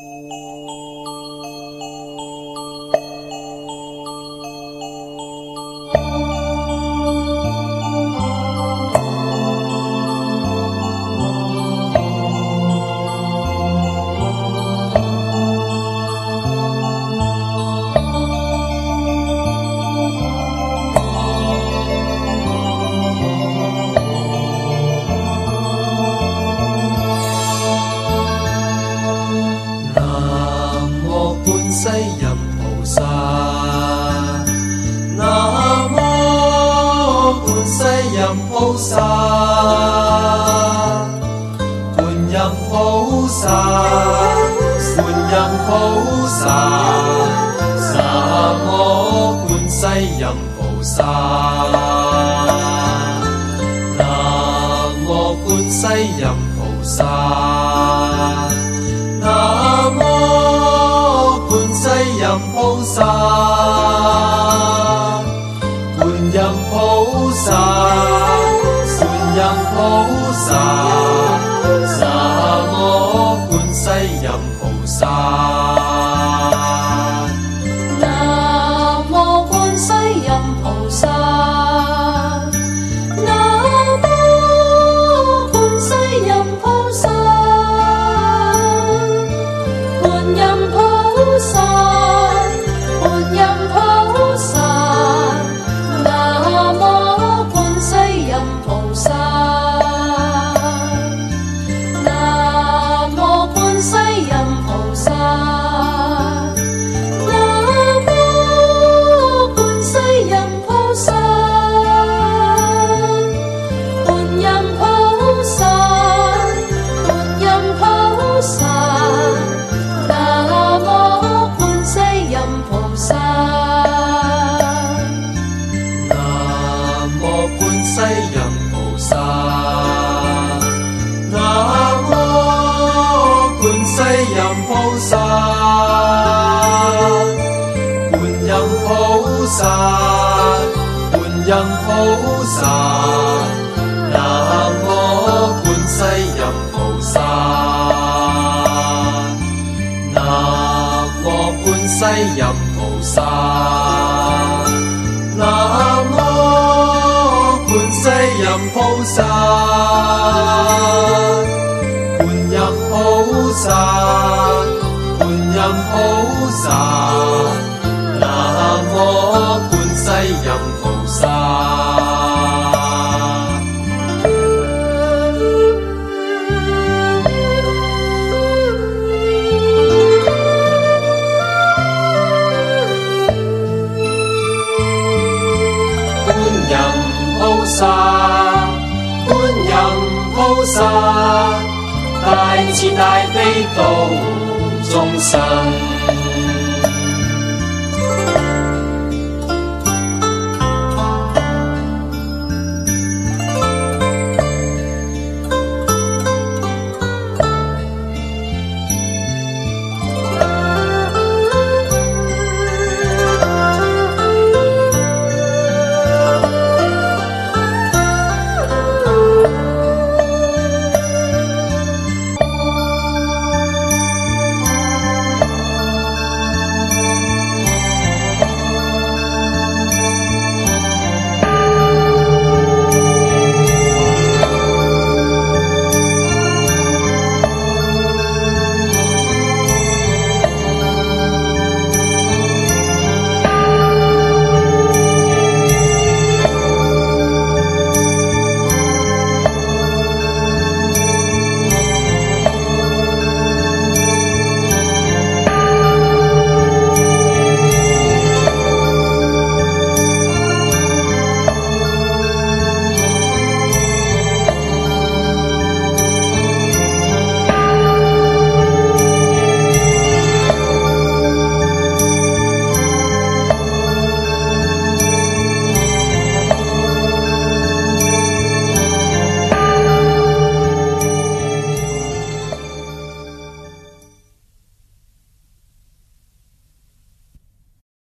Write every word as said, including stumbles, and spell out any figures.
菩萨，觀音菩薩，觀音菩薩，南無觀世音菩薩，南無觀世音菩薩，南無觀世音菩薩，觀音菩薩。觀音菩薩，南無觀世音菩薩，南無觀世音菩薩，南無觀世音菩薩，觀音菩薩，觀音菩薩，南無觀世音菩薩。菩薩，觀音菩薩，南無觀世音菩薩，南無觀世音菩薩，南無觀世音菩薩，觀音菩薩，觀音菩薩。南無觀世音菩薩，觀音菩薩，觀音菩薩，大慈大悲度眾生。